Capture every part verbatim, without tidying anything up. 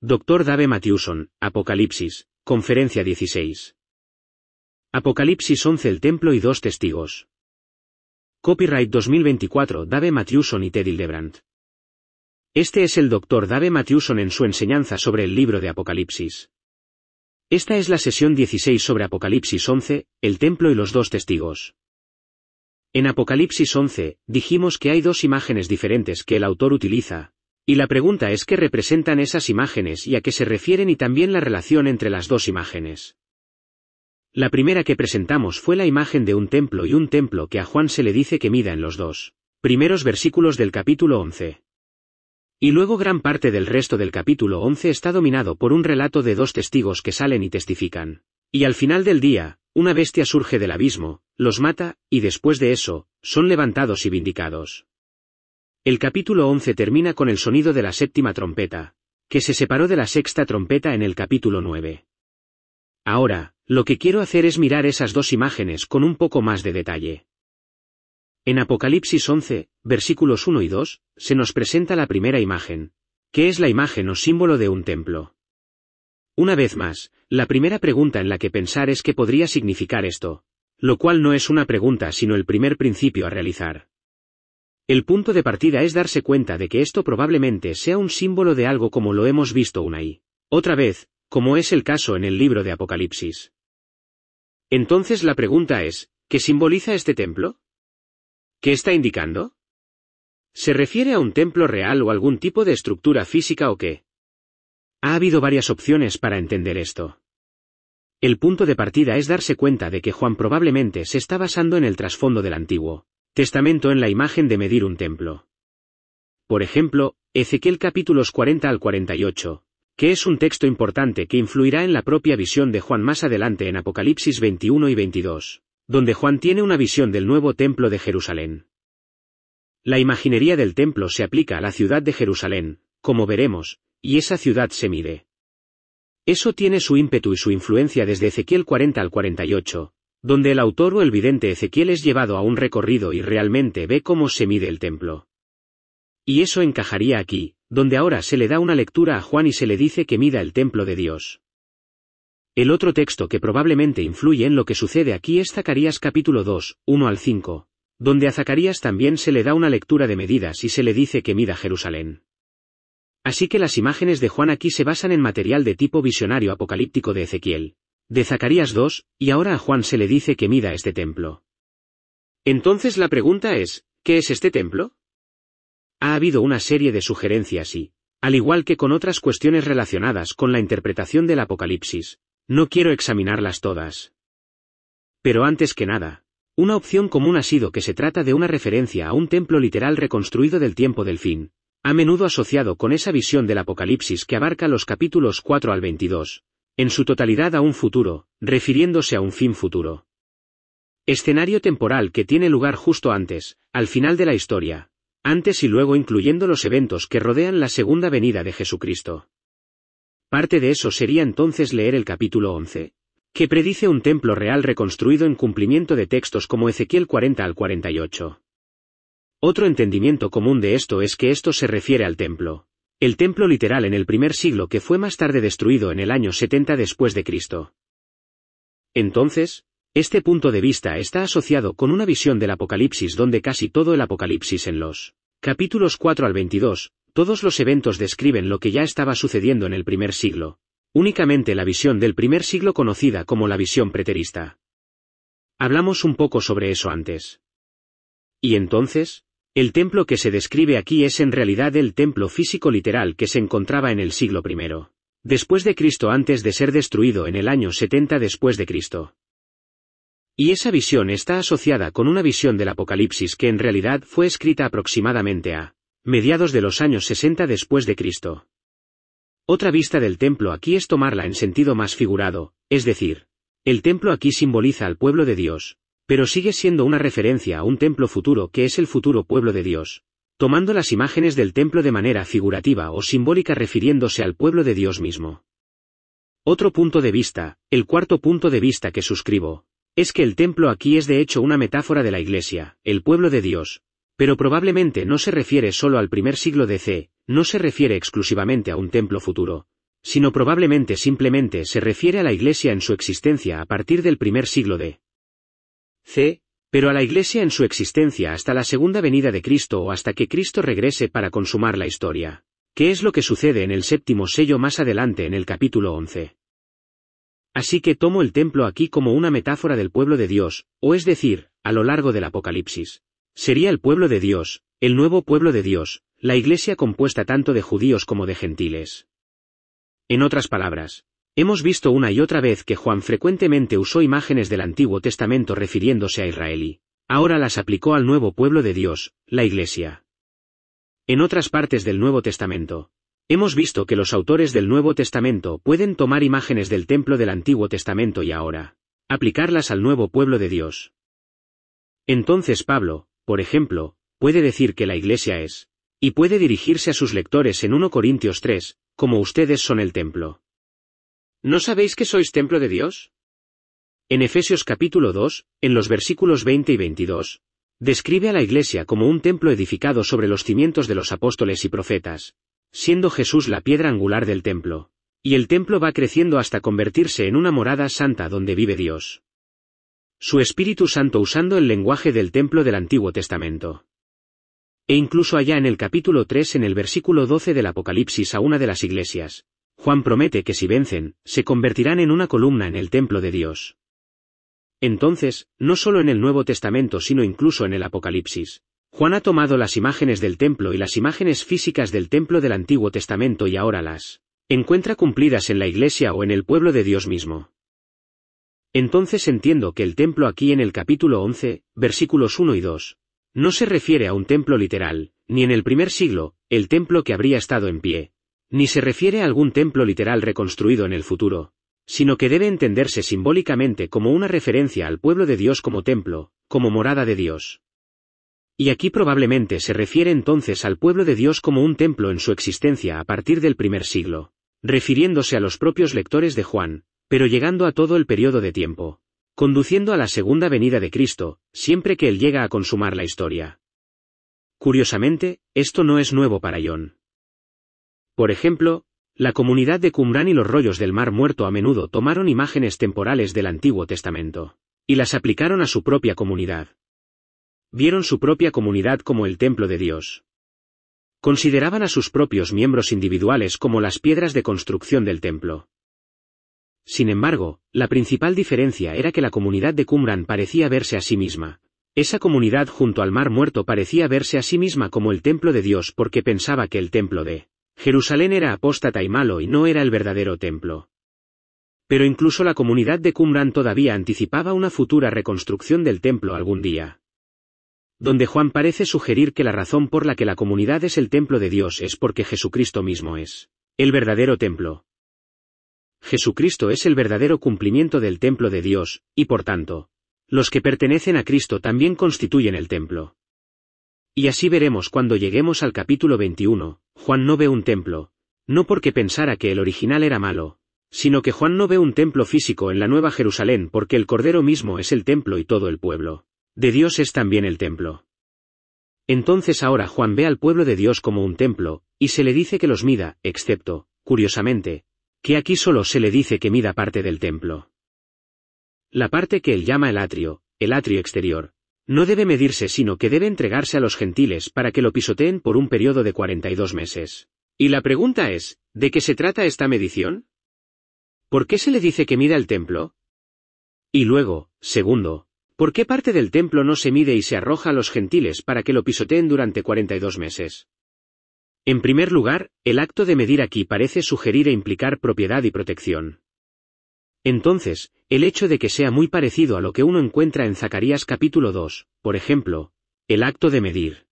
doctor Dave Matthewson, Apocalipsis, Conferencia dieciséis. Apocalipsis once El templo y dos testigos. Copyright dos mil veinticuatro Dave Matthewson y Ted Hildebrandt. Este es el doctor Dave Matthewson en su enseñanza sobre el libro de Apocalipsis. Esta es la sesión dieciséis sobre Apocalipsis once, el templo y los dos testigos. En Apocalipsis once, dijimos que hay dos imágenes diferentes que el autor utiliza, y la pregunta es qué representan esas imágenes y a qué se refieren y también la relación entre las dos imágenes. La primera que presentamos fue la imagen de un templo y un templo que a Juan se le dice que mida en los dos primeros versículos del capítulo once. Y luego gran parte del resto del capítulo once está dominado por un relato de dos testigos que salen y testifican. Y al final del día, una bestia surge del abismo, los mata, y después de eso, son levantados y vindicados. El capítulo once termina con el sonido de la séptima trompeta, que se separó de la sexta trompeta en el capítulo nueve. Ahora, lo que quiero hacer es mirar esas dos imágenes con un poco más de detalle. En Apocalipsis once, versículos uno y dos, se nos presenta la primera imagen, que es la imagen o símbolo de un templo. Una vez más, la primera pregunta en la que pensar es qué podría significar esto, lo cual no es una pregunta sino el primer principio a realizar. El punto de partida es darse cuenta de que esto probablemente sea un símbolo de algo como lo hemos visto una y otra vez, como es el caso en el libro de Apocalipsis. Entonces la pregunta es, ¿qué simboliza este templo? ¿Qué está indicando? ¿Se refiere a un templo real o algún tipo de estructura física o qué? Ha habido varias opciones para entender esto. El punto de partida es darse cuenta de que Juan probablemente se está basando en el trasfondo del Antiguo Testamento en la imagen de medir un templo. Por ejemplo, Ezequiel capítulos cuarenta al cuarenta y ocho, que es un texto importante que influirá en la propia visión de Juan más adelante en Apocalipsis veintiuno y veintidós. Donde Juan tiene una visión del nuevo templo de Jerusalén. La imaginería del templo se aplica a la ciudad de Jerusalén, como veremos, y esa ciudad se mide. Eso tiene su ímpetu y su influencia desde Ezequiel cuarenta al cuarenta y ocho, donde el autor o el vidente Ezequiel es llevado a un recorrido y realmente ve cómo se mide el templo. Y eso encajaría aquí, donde ahora se le da una lectura a Juan y se le dice que mida el templo de Dios. El otro texto que probablemente influye en lo que sucede aquí es Zacarías capítulo dos, uno al cinco, donde a Zacarías también se le da una lectura de medidas y se le dice que mida Jerusalén. Así que las imágenes de Juan aquí se basan en material de tipo visionario apocalíptico de Ezequiel, de Zacarías dos, y ahora a Juan se le dice que mida este templo. Entonces la pregunta es, ¿qué es este templo? Ha habido una serie de sugerencias y, al igual que con otras cuestiones relacionadas con la interpretación del Apocalipsis, no quiero examinarlas todas. Pero antes que nada, una opción común ha sido que se trata de una referencia a un templo literal reconstruido del tiempo del fin, a menudo asociado con esa visión del Apocalipsis que abarca los capítulos cuatro al veintidós, en su totalidad a un futuro, refiriéndose a un fin futuro. Escenario temporal que tiene lugar justo antes, al final de la historia, antes y luego incluyendo los eventos que rodean la segunda venida de Jesucristo. Parte de eso sería entonces leer el capítulo once, que predice un templo real reconstruido en cumplimiento de textos como Ezequiel cuarenta al cuarenta y ocho. Otro entendimiento común de esto es que esto se refiere al templo, el templo literal en el primer siglo que fue más tarde destruido en el año setenta después de Cristo. Entonces, este punto de vista está asociado con una visión del Apocalipsis donde casi todo el Apocalipsis en los capítulos cuatro al veintidós, todos los eventos describen lo que ya estaba sucediendo en el primer siglo, únicamente la visión del primer siglo conocida como la visión preterista. Hablamos un poco sobre eso antes. Y entonces, el templo que se describe aquí es en realidad el templo físico literal que se encontraba en el siglo primero, después de Cristo antes de ser destruido en el año setenta después de Cristo. Y esa visión está asociada con una visión del Apocalipsis que en realidad fue escrita aproximadamente a mediados de los años sesenta después de Cristo. Otra vista del templo aquí es tomarla en sentido más figurado, es decir, el templo aquí simboliza al pueblo de Dios, pero sigue siendo una referencia a un templo futuro que es el futuro pueblo de Dios, tomando las imágenes del templo de manera figurativa o simbólica refiriéndose al pueblo de Dios mismo. Otro punto de vista, el cuarto punto de vista que suscribo, es que el templo aquí es de hecho una metáfora de la Iglesia, el pueblo de Dios, pero probablemente no se refiere solo al primer siglo D C, no se refiere exclusivamente a un templo futuro, sino probablemente simplemente se refiere a la Iglesia en su existencia a partir del primer siglo de C, pero a la Iglesia en su existencia hasta la segunda venida de Cristo o hasta que Cristo regrese para consumar la historia, que es lo que sucede en el séptimo sello más adelante en el capítulo once. Así que tomo el templo aquí como una metáfora del pueblo de Dios, o es decir, a lo largo del Apocalipsis. Sería el pueblo de Dios, el nuevo pueblo de Dios, la Iglesia compuesta tanto de judíos como de gentiles. En otras palabras, hemos visto una y otra vez que Juan frecuentemente usó imágenes del Antiguo Testamento refiriéndose a Israel y, ahora las aplicó al nuevo pueblo de Dios, la Iglesia. En otras partes del Nuevo Testamento, hemos visto que los autores del Nuevo Testamento pueden tomar imágenes del templo del Antiguo Testamento y ahora, aplicarlas al nuevo pueblo de Dios. Entonces Pablo, por ejemplo, puede decir que la Iglesia es, y puede dirigirse a sus lectores en primera Corintios tres, como ustedes son el templo. ¿No sabéis que sois templo de Dios? En Efesios capítulo dos, en los versículos veinte y veintidós, describe a la Iglesia como un templo edificado sobre los cimientos de los apóstoles y profetas, siendo Jesús la piedra angular del templo, y el templo va creciendo hasta convertirse en una morada santa donde vive Dios. Su Espíritu Santo usando el lenguaje del templo del Antiguo Testamento. E incluso allá en el capítulo tres en el versículo doce del Apocalipsis a una de las iglesias, Juan promete que si vencen, se convertirán en una columna en el templo de Dios. Entonces, no solo en el Nuevo Testamento sino incluso en el Apocalipsis, Juan ha tomado las imágenes del templo y las imágenes físicas del templo del Antiguo Testamento y ahora las encuentra cumplidas en la Iglesia o en el pueblo de Dios mismo. Entonces entiendo que el templo aquí en el capítulo once, versículos uno y dos, no se refiere a un templo literal, ni en el primer siglo, el templo que habría estado en pie, ni se refiere a algún templo literal reconstruido en el futuro, sino que debe entenderse simbólicamente como una referencia al pueblo de Dios como templo, como morada de Dios. Y aquí probablemente se refiere entonces al pueblo de Dios como un templo en su existencia a partir del primer siglo, refiriéndose a los propios lectores de Juan, pero llegando a todo el periodo de tiempo, conduciendo a la segunda venida de Cristo, siempre que Él llega a consumar la historia. Curiosamente, esto no es nuevo para John. Por ejemplo, la comunidad de Qumrán y los rollos del Mar Muerto a menudo tomaron imágenes temporales del Antiguo Testamento, y las aplicaron a su propia comunidad. Vieron su propia comunidad como el templo de Dios. Consideraban a sus propios miembros individuales como las piedras de construcción del templo. Sin embargo, la principal diferencia era que la comunidad de Qumrán parecía verse a sí misma. Esa comunidad junto al Mar Muerto parecía verse a sí misma como el templo de Dios porque pensaba que el templo de Jerusalén era apóstata y malo y no era el verdadero templo. Pero incluso la comunidad de Qumrán todavía anticipaba una futura reconstrucción del templo algún día. Donde Juan parece sugerir que la razón por la que la comunidad es el templo de Dios es porque Jesucristo mismo es el verdadero templo. Jesucristo es el verdadero cumplimiento del templo de Dios, y por tanto, los que pertenecen a Cristo también constituyen el templo. Y así veremos cuando lleguemos al capítulo veintiuno, Juan no ve un templo, no porque pensara que el original era malo, sino que Juan no ve un templo físico en la Nueva Jerusalén porque el Cordero mismo es el templo y todo el pueblo de Dios es también el templo. Entonces ahora Juan ve al pueblo de Dios como un templo, y se le dice que los mida, excepto, curiosamente, que aquí solo se le dice que mida parte del templo. La parte que él llama el atrio, el atrio exterior, no debe medirse sino que debe entregarse a los gentiles para que lo pisoteen por un periodo de cuarenta y dos meses. Y la pregunta es, ¿de qué se trata esta medición? ¿Por qué se le dice que mida el templo? Y luego, segundo, ¿por qué parte del templo no se mide y se arroja a los gentiles para que lo pisoteen durante cuarenta y dos meses? En primer lugar, el acto de medir aquí parece sugerir e implicar propiedad y protección. Entonces, el hecho de que sea muy parecido a lo que uno encuentra en Zacarías capítulo dos, por ejemplo, el acto de medir.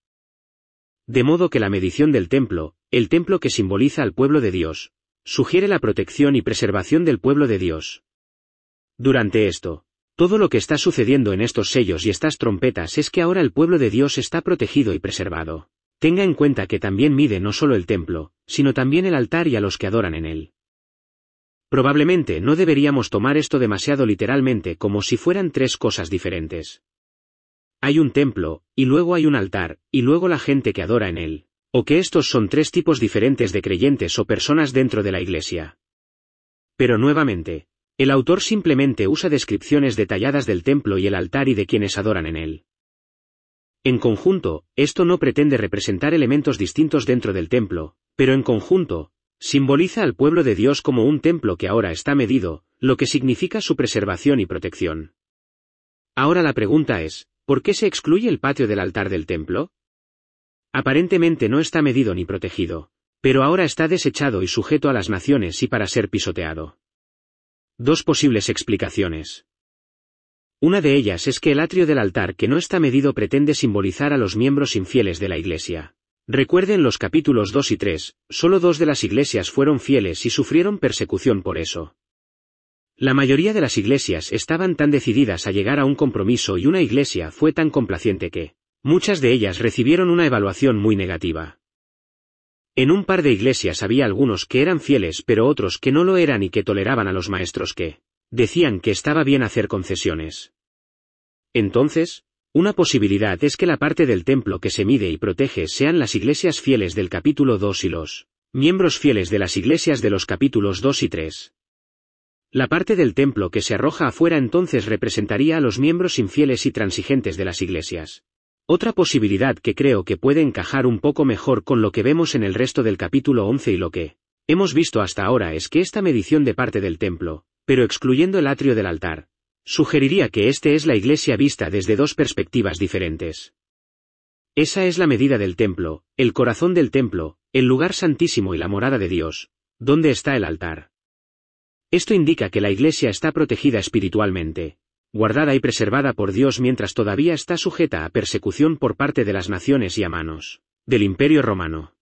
De modo que la medición del templo, el templo que simboliza al pueblo de Dios, sugiere la protección y preservación del pueblo de Dios. Durante esto, todo lo que está sucediendo en estos sellos y estas trompetas es que ahora el pueblo de Dios está protegido y preservado. Tenga en cuenta que también mide no solo el templo, sino también el altar y a los que adoran en él. Probablemente no deberíamos tomar esto demasiado literalmente como si fueran tres cosas diferentes. Hay un templo, y luego hay un altar, y luego la gente que adora en él, o que estos son tres tipos diferentes de creyentes o personas dentro de la iglesia. Pero nuevamente, el autor simplemente usa descripciones detalladas del templo y el altar y de quienes adoran en él. En conjunto, esto no pretende representar elementos distintos dentro del templo, pero en conjunto, simboliza al pueblo de Dios como un templo que ahora está medido, lo que significa su preservación y protección. Ahora la pregunta es, ¿por qué se excluye el patio del altar del templo? Aparentemente no está medido ni protegido, pero ahora está desechado y sujeto a las naciones y para ser pisoteado. Dos posibles explicaciones. Una de ellas es que el atrio del altar que no está medido pretende simbolizar a los miembros infieles de la Iglesia. Recuerden los capítulos dos y tres, solo dos de las iglesias fueron fieles y sufrieron persecución por eso. La mayoría de las iglesias estaban tan decididas a llegar a un compromiso y una iglesia fue tan complaciente que, muchas de ellas recibieron una evaluación muy negativa. En un par de iglesias había algunos que eran fieles pero otros que no lo eran y que toleraban a los maestros que decían que estaba bien hacer concesiones. Entonces, una posibilidad es que la parte del templo que se mide y protege sean las iglesias fieles del capítulo dos y los miembros fieles de las iglesias de los capítulos dos y tres. La parte del templo que se arroja afuera entonces representaría a los miembros infieles y transigentes de las iglesias. Otra posibilidad que creo que puede encajar un poco mejor con lo que vemos en el resto del capítulo once y lo que hemos visto hasta ahora es que esta medición de parte del templo, pero excluyendo el atrio del altar, sugeriría que este es la iglesia vista desde dos perspectivas diferentes. Esa es la medida del templo, el corazón del templo, el lugar santísimo y la morada de Dios, donde está el altar. Esto indica que la iglesia está protegida espiritualmente, guardada y preservada por Dios mientras todavía está sujeta a persecución por parte de las naciones y a manos del Imperio Romano.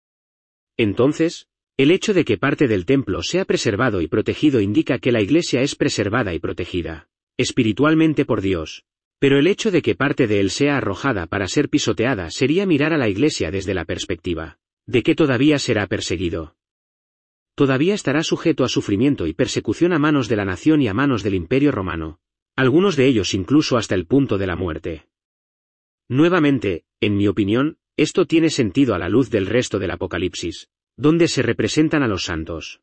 Entonces, el hecho de que parte del templo sea preservado y protegido indica que la iglesia es preservada y protegida espiritualmente por Dios, pero el hecho de que parte de él sea arrojada para ser pisoteada sería mirar a la iglesia desde la perspectiva de que todavía será perseguido. Todavía estará sujeto a sufrimiento y persecución a manos de la nación y a manos del Imperio Romano, algunos de ellos incluso hasta el punto de la muerte. Nuevamente, en mi opinión, esto tiene sentido a la luz del resto del Apocalipsis, donde se representan a los santos.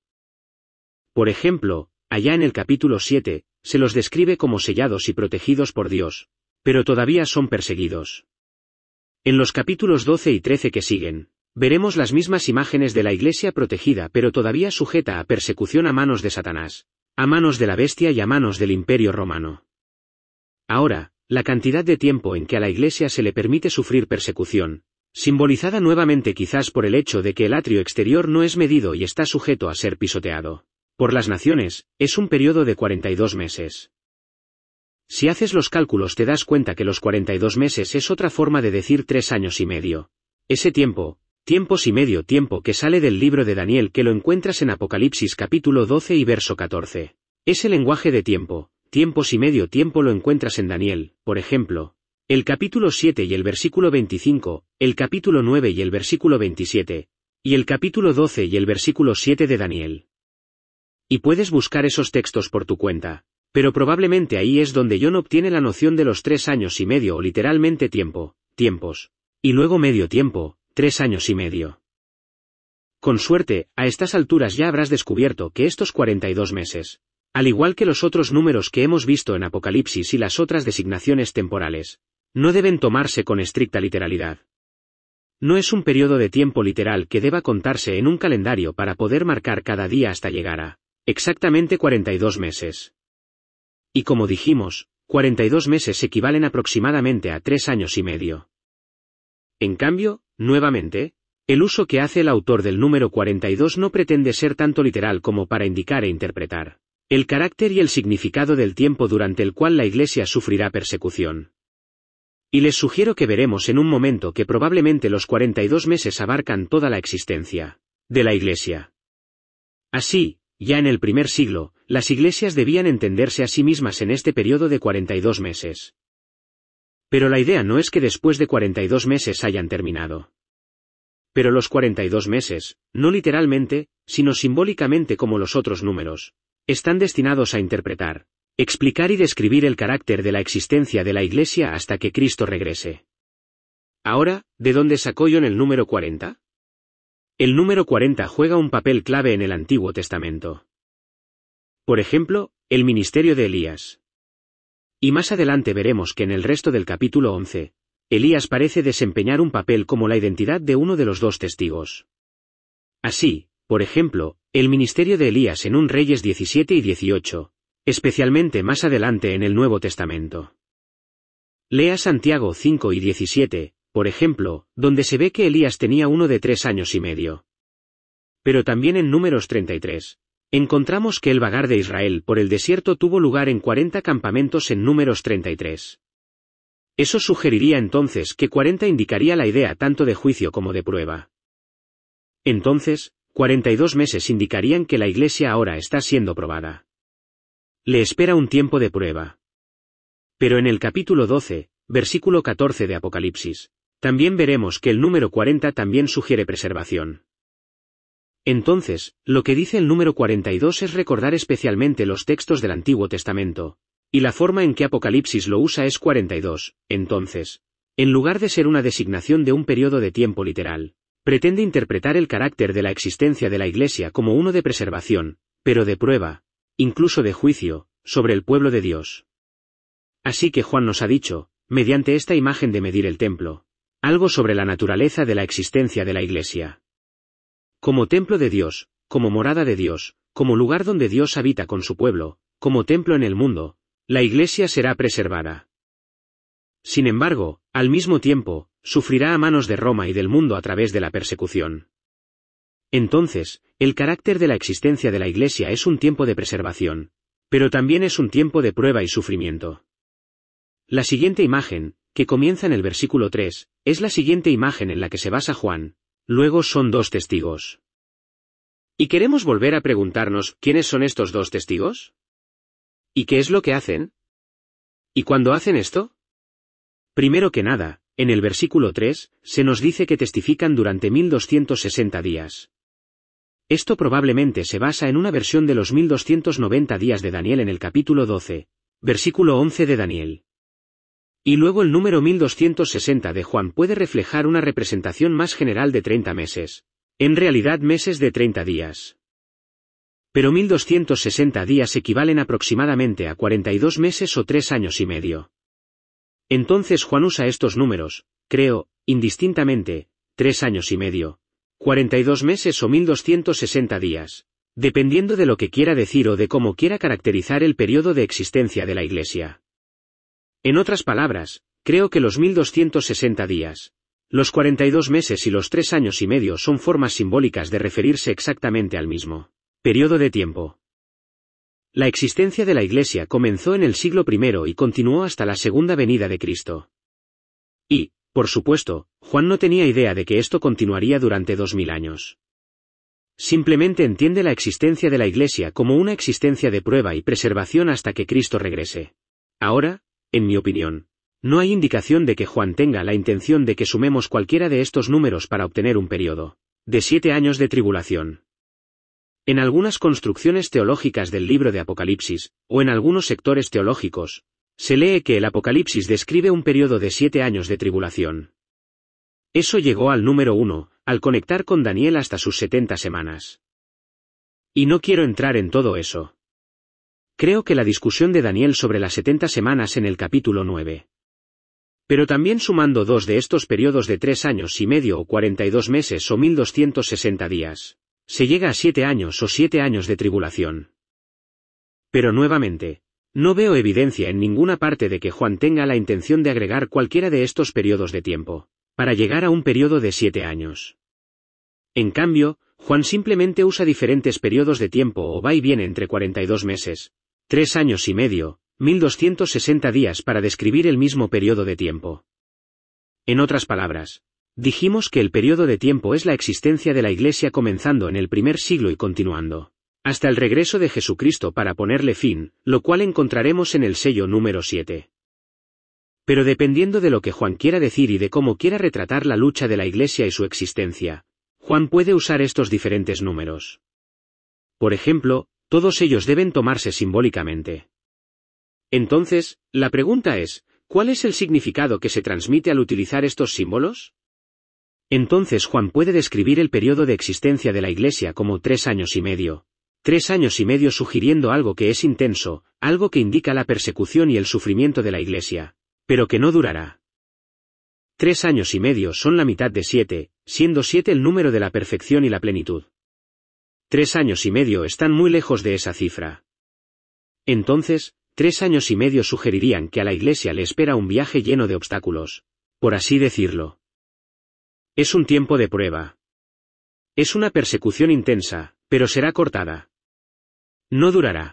Por ejemplo, allá en el capítulo siete, se los describe como sellados y protegidos por Dios, pero todavía son perseguidos. En los capítulos doce y trece que siguen, veremos las mismas imágenes de la iglesia protegida pero todavía sujeta a persecución a manos de Satanás, a manos de la bestia y a manos del Imperio Romano. Ahora, la cantidad de tiempo en que a la iglesia se le permite sufrir persecución, simbolizada nuevamente quizás por el hecho de que el atrio exterior no es medido y está sujeto a ser pisoteado por las naciones, es un periodo de cuarenta y dos meses. Si haces los cálculos te das cuenta que los cuarenta y dos meses es otra forma de decir tres años y medio. Ese tiempo, tiempos y medio tiempo que sale del libro de Daniel que lo encuentras en Apocalipsis capítulo doce y verso catorce. Ese lenguaje de tiempo, tiempos y medio tiempo lo encuentras en Daniel, por ejemplo, el capítulo siete y el versículo veinticinco, el capítulo nueve y el versículo veintisiete, y el capítulo doce y el versículo siete de Daniel. Y puedes buscar esos textos por tu cuenta, pero probablemente ahí es donde John obtiene la noción de los tres años y medio o literalmente tiempo, tiempos, y luego medio tiempo, tres años y medio. Con suerte, a estas alturas ya habrás descubierto que estos cuarenta y dos meses, al igual que los otros números que hemos visto en Apocalipsis y las otras designaciones temporales, no deben tomarse con estricta literalidad. No es un periodo de tiempo literal que deba contarse en un calendario para poder marcar cada día hasta llegar a exactamente cuarenta y dos meses. Y como dijimos, cuarenta y dos meses equivalen aproximadamente a tres años y medio. En cambio, nuevamente, el uso que hace el autor del número cuarenta y dos no pretende ser tanto literal como para indicar e interpretar el carácter y el significado del tiempo durante el cual la Iglesia sufrirá persecución. Y les sugiero que veremos en un momento que probablemente los cuarenta y dos meses abarcan toda la existencia de la Iglesia. Así, ya en el primer siglo, las iglesias debían entenderse a sí mismas en este periodo de cuarenta y dos meses. Pero la idea no es que después de cuarenta y dos meses hayan terminado. Pero los cuarenta y dos meses, no literalmente, sino simbólicamente como los otros números, están destinados a interpretar, explicar y describir el carácter de la existencia de la Iglesia hasta que Cristo regrese. Ahora, ¿de dónde sacó John el número cuarenta? El número cuarenta juega un papel clave en el Antiguo Testamento. Por ejemplo, el ministerio de Elías. Y más adelante veremos que en el resto del capítulo once, Elías parece desempeñar un papel como la identidad de uno de los dos testigos. Así, por ejemplo, el ministerio de Elías en un Reyes diecisiete y dieciocho, especialmente más adelante en el Nuevo Testamento. Lea Santiago cinco y diecisiete, por ejemplo, donde se ve que Elías tenía uno de tres años y medio. Pero también en Números treinta y tres, encontramos que el vagar de Israel por el desierto tuvo lugar en cuarenta campamentos en Números treinta y tres. Eso sugeriría entonces que cuarenta indicaría la idea tanto de juicio como de prueba. Entonces, cuarenta y dos meses indicarían que la Iglesia ahora está siendo probada. Le espera un tiempo de prueba. Pero en el capítulo doce, versículo catorce de Apocalipsis, también veremos que el número cuarenta también sugiere preservación. Entonces, lo que dice el número cuarenta y dos es recordar especialmente los textos del Antiguo Testamento, y la forma en que Apocalipsis lo usa es cuarenta y dos, entonces, en lugar de ser una designación de un periodo de tiempo literal, pretende interpretar el carácter de la existencia de la Iglesia como uno de preservación, pero de prueba, incluso de juicio, sobre el pueblo de Dios. Así que Juan nos ha dicho, mediante esta imagen de medir el templo, algo sobre la naturaleza de la existencia de la Iglesia. Como templo de Dios, como morada de Dios, como lugar donde Dios habita con su pueblo, como templo en el mundo, la Iglesia será preservada. Sin embargo, al mismo tiempo, sufrirá a manos de Roma y del mundo a través de la persecución. Entonces, el carácter de la existencia de la Iglesia es un tiempo de preservación, pero también es un tiempo de prueba y sufrimiento. La siguiente imagen, que comienza en el versículo tres, es la siguiente imagen en la que se basa Juan, luego son dos testigos. ¿Y queremos volver a preguntarnos quiénes son estos dos testigos? ¿Y qué es lo que hacen? ¿Y cuándo hacen esto? Primero que nada, en el versículo tres, se nos dice que testifican durante mil doscientos sesenta días. Esto probablemente se basa en una versión de los mil doscientos noventa días de Daniel en el capítulo doce, versículo once de Daniel. Y luego el número mil doscientos sesenta de Juan puede reflejar una representación más general de treinta meses, en realidad meses de treinta días. Pero mil doscientos sesenta días equivalen aproximadamente a cuarenta y dos meses o tres años y medio. Entonces Juan usa estos números, creo, indistintamente, tres años y medio, cuarenta y dos meses o mil doscientos sesenta días, dependiendo de lo que quiera decir o de cómo quiera caracterizar el periodo de existencia de la Iglesia. En otras palabras, creo que los mil doscientos sesenta días, los cuarenta y dos meses y los tres años y medio son formas simbólicas de referirse exactamente al mismo periodo de tiempo. La existencia de la Iglesia comenzó en el siglo primero y continuó hasta la segunda venida de Cristo. Y, por supuesto, Juan no tenía idea de que esto continuaría durante dos mil años. Simplemente entiende la existencia de la Iglesia como una existencia de prueba y preservación hasta que Cristo regrese. Ahora, en mi opinión, no hay indicación de que Juan tenga la intención de que sumemos cualquiera de estos números para obtener un periodo de siete años de tribulación. En algunas construcciones teológicas del libro de Apocalipsis, o en algunos sectores teológicos, se lee que el Apocalipsis describe un periodo de siete años de tribulación. Eso llegó al número uno, al conectar con Daniel hasta sus setenta semanas. Y no quiero entrar en todo eso. Creo que la discusión de Daniel sobre las setenta semanas en el capítulo nueve. Pero también sumando dos de estos periodos de tres años y medio o cuarenta y dos meses o mil doscientos sesenta días, se llega a siete años o siete años de tribulación. Pero nuevamente, no veo evidencia en ninguna parte de que Juan tenga la intención de agregar cualquiera de estos periodos de tiempo, para llegar a un periodo de siete años. En cambio, Juan simplemente usa diferentes periodos de tiempo o va y viene entre cuarenta y dos meses, tres años y medio, mil doscientos sesenta días para describir el mismo periodo de tiempo. En otras palabras, dijimos que el periodo de tiempo es la existencia de la Iglesia comenzando en el primer siglo y continuando hasta el regreso de Jesucristo para ponerle fin, lo cual encontraremos en el sello número siete. Pero dependiendo de lo que Juan quiera decir y de cómo quiera retratar la lucha de la Iglesia y su existencia, Juan puede usar estos diferentes números. Por ejemplo, todos ellos deben tomarse simbólicamente. Entonces, la pregunta es, ¿cuál es el significado que se transmite al utilizar estos símbolos? Entonces Juan puede describir el periodo de existencia de la Iglesia como tres años y medio, Tres años y medio sugiriendo algo que es intenso, algo que indica la persecución y el sufrimiento de la Iglesia, pero que no durará. Tres años y medio son la mitad de siete, siendo siete el número de la perfección y la plenitud. Tres años y medio están muy lejos de esa cifra. Entonces, tres años y medio sugerirían que a la Iglesia le espera un viaje lleno de obstáculos, por así decirlo. Es un tiempo de prueba. Es una persecución intensa, pero será cortada. No durará.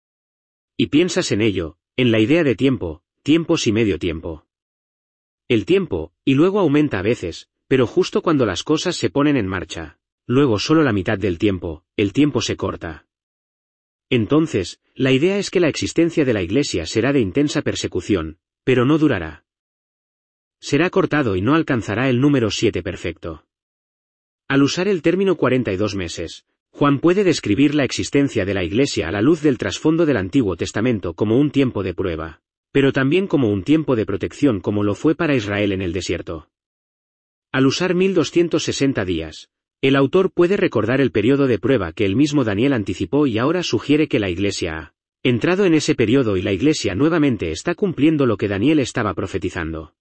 Y piensas en ello, en la idea de tiempo, tiempos y medio tiempo. El tiempo, y luego aumenta a veces, pero justo cuando las cosas se ponen en marcha, luego solo la mitad del tiempo, el tiempo se corta. Entonces, la idea es que la existencia de la Iglesia será de intensa persecución, pero no durará. Será cortado y no alcanzará el número siete perfecto. Al usar el término cuarenta y dos meses, Juan puede describir la existencia de la Iglesia a la luz del trasfondo del Antiguo Testamento como un tiempo de prueba, pero también como un tiempo de protección como lo fue para Israel en el desierto. Al usar mil doscientos sesenta días, el autor puede recordar el periodo de prueba que el mismo Daniel anticipó y ahora sugiere que la Iglesia ha entrado en ese periodo y la Iglesia nuevamente está cumpliendo lo que Daniel estaba profetizando.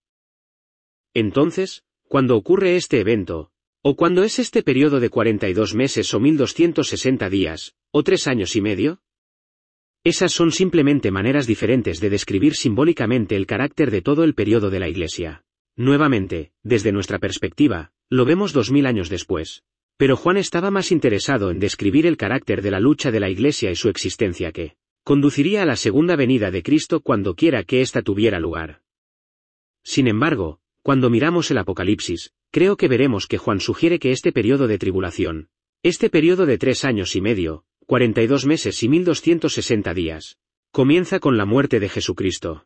Entonces, cuando ocurre este evento, o cuando es este periodo de cuarenta y dos meses o mil doscientos sesenta días, o tres años y medio, esas son simplemente maneras diferentes de describir simbólicamente el carácter de todo el periodo de la Iglesia. Nuevamente, desde nuestra perspectiva, lo vemos dos mil años después. Pero Juan estaba más interesado en describir el carácter de la lucha de la Iglesia y su existencia que conduciría a la segunda venida de Cristo cuando quiera que ésta tuviera lugar. Sin embargo, cuando miramos el Apocalipsis, creo que veremos que Juan sugiere que este periodo de tribulación, este periodo de tres años y medio, cuarenta y dos meses y mil doscientos sesenta días, comienza con la muerte de Jesucristo.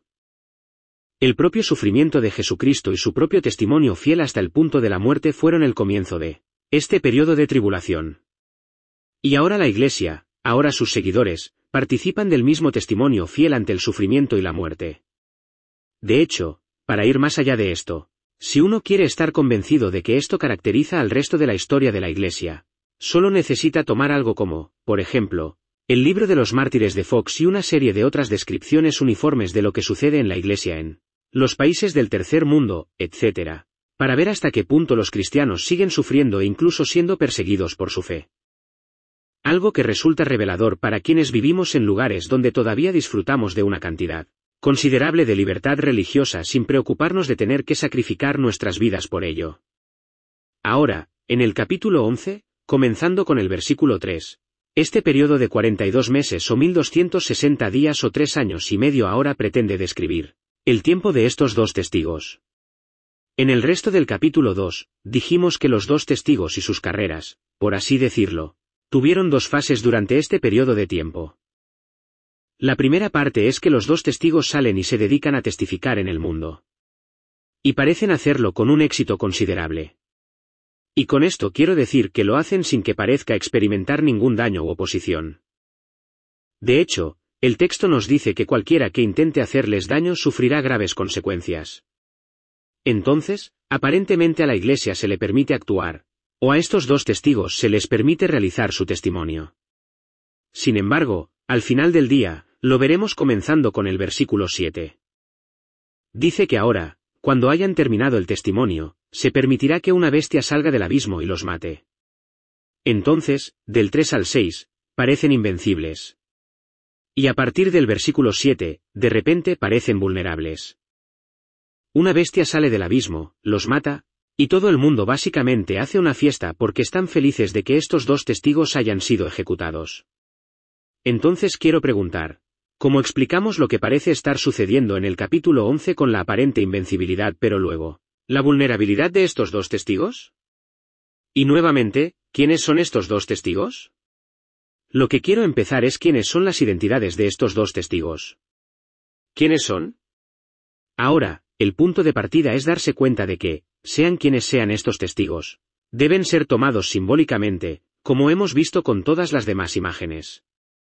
El propio sufrimiento de Jesucristo y su propio testimonio fiel hasta el punto de la muerte fueron el comienzo de este periodo de tribulación. Y ahora la Iglesia, ahora sus seguidores, participan del mismo testimonio fiel ante el sufrimiento y la muerte. De hecho, para ir más allá de esto, si uno quiere estar convencido de que esto caracteriza al resto de la historia de la Iglesia, solo necesita tomar algo como, por ejemplo, el libro de los mártires de Fox y una serie de otras descripciones uniformes de lo que sucede en la Iglesia en los países del tercer mundo, etcétera, para ver hasta qué punto los cristianos siguen sufriendo e incluso siendo perseguidos por su fe. Algo que resulta revelador para quienes vivimos en lugares donde todavía disfrutamos de una cantidad considerable de libertad religiosa sin preocuparnos de tener que sacrificar nuestras vidas por ello. Ahora, en el capítulo once, comenzando con el versículo tres, este periodo de cuarenta y dos meses o mil doscientos sesenta días o tres años y medio ahora pretende describir el tiempo de estos dos testigos. En el resto del capítulo dos, dijimos que los dos testigos y sus carreras, por así decirlo, tuvieron dos fases durante este periodo de tiempo. La primera parte es que los dos testigos salen y se dedican a testificar en el mundo. Y parecen hacerlo con un éxito considerable. Y con esto quiero decir que lo hacen sin que parezca experimentar ningún daño u oposición. De hecho, el texto nos dice que cualquiera que intente hacerles daño sufrirá graves consecuencias. Entonces, aparentemente a la Iglesia se le permite actuar, o a estos dos testigos se les permite realizar su testimonio. Sin embargo, al final del día, lo veremos comenzando con el versículo siete. Dice que ahora, cuando hayan terminado el testimonio, se permitirá que una bestia salga del abismo y los mate. Entonces, del tres al seis, parecen invencibles. Y a partir del versículo siete, de repente parecen vulnerables. Una bestia sale del abismo, los mata, y todo el mundo básicamente hace una fiesta porque están felices de que estos dos testigos hayan sido ejecutados. Entonces quiero preguntar, ¿cómo explicamos lo que parece estar sucediendo en el capítulo once con la aparente invencibilidad pero luego, la vulnerabilidad de estos dos testigos? Y nuevamente, ¿quiénes son estos dos testigos? Lo que quiero empezar es quiénes son las identidades de estos dos testigos. ¿Quiénes son? Ahora, el punto de partida es darse cuenta de que, sean quienes sean estos testigos, deben ser tomados simbólicamente, como hemos visto con todas las demás imágenes.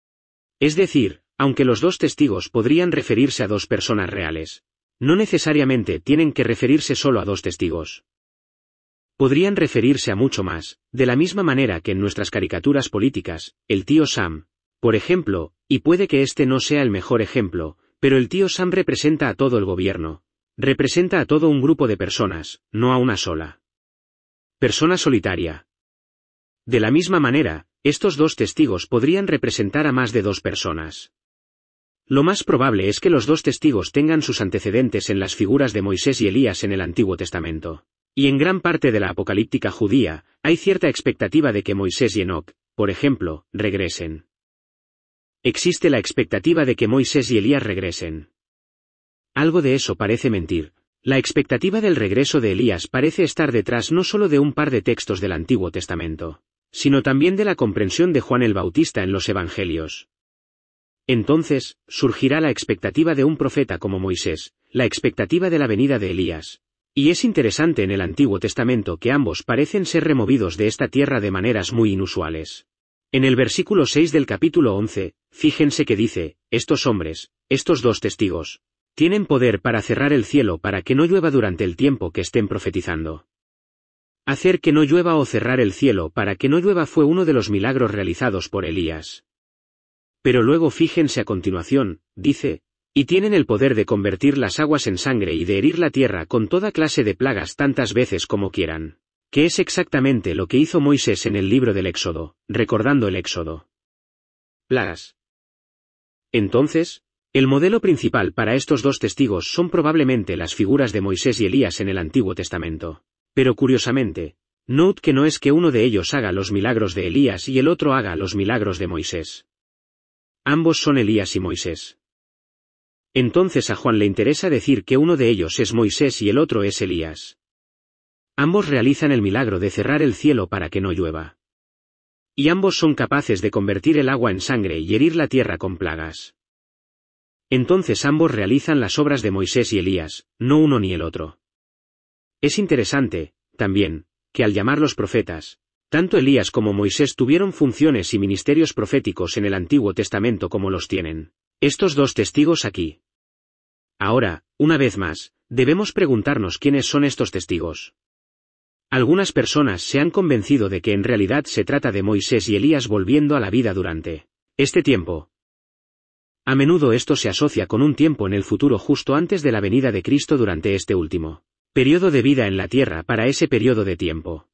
Es decir, aunque los dos testigos podrían referirse a dos personas reales, no necesariamente tienen que referirse solo a dos testigos. Podrían referirse a mucho más, de la misma manera que en nuestras caricaturas políticas, el tío Sam, por ejemplo, y puede que este no sea el mejor ejemplo, pero el tío Sam representa a todo el gobierno, representa a todo un grupo de personas, no a una sola persona solitaria. De la misma manera, estos dos testigos podrían representar a más de dos personas. Lo más probable es que los dos testigos tengan sus antecedentes en las figuras de Moisés y Elías en el Antiguo Testamento. Y en gran parte de la apocalíptica judía, hay cierta expectativa de que Moisés y Enoc, por ejemplo, regresen. Existe la expectativa de que Moisés y Elías regresen. Algo de eso parece mentir. La expectativa del regreso de Elías parece estar detrás no solo de un par de textos del Antiguo Testamento, sino también de la comprensión de Juan el Bautista en los Evangelios. Entonces, surgirá la expectativa de un profeta como Moisés, la expectativa de la venida de Elías. Y es interesante en el Antiguo Testamento que ambos parecen ser removidos de esta tierra de maneras muy inusuales. En el versículo seis del capítulo once, fíjense que dice, estos hombres, estos dos testigos, tienen poder para cerrar el cielo para que no llueva durante el tiempo que estén profetizando. Hacer que no llueva o cerrar el cielo para que no llueva fue uno de los milagros realizados por Elías. Pero luego fíjense a continuación, dice, y tienen el poder de convertir las aguas en sangre y de herir la tierra con toda clase de plagas tantas veces como quieran. Que es exactamente lo que hizo Moisés en el libro del Éxodo, recordando el Éxodo. Plagas. Entonces, el modelo principal para estos dos testigos son probablemente las figuras de Moisés y Elías en el Antiguo Testamento. Pero curiosamente, note que no es que uno de ellos haga los milagros de Elías y el otro haga los milagros de Moisés. Ambos son Elías y Moisés. Entonces a Juan le interesa decir que uno de ellos es Moisés y el otro es Elías. Ambos realizan el milagro de cerrar el cielo para que no llueva. Y ambos son capaces de convertir el agua en sangre y herir la tierra con plagas. Entonces ambos realizan las obras de Moisés y Elías, no uno ni el otro. Es interesante, también, que al llamarlos profetas, tanto Elías como Moisés tuvieron funciones y ministerios proféticos en el Antiguo Testamento como los tienen estos dos testigos aquí. Ahora, una vez más, debemos preguntarnos quiénes son estos testigos. Algunas personas se han convencido de que en realidad se trata de Moisés y Elías volviendo a la vida durante este tiempo. A menudo esto se asocia con un tiempo en el futuro justo antes de la venida de Cristo durante este último periodo de vida en la tierra para ese periodo de tiempo.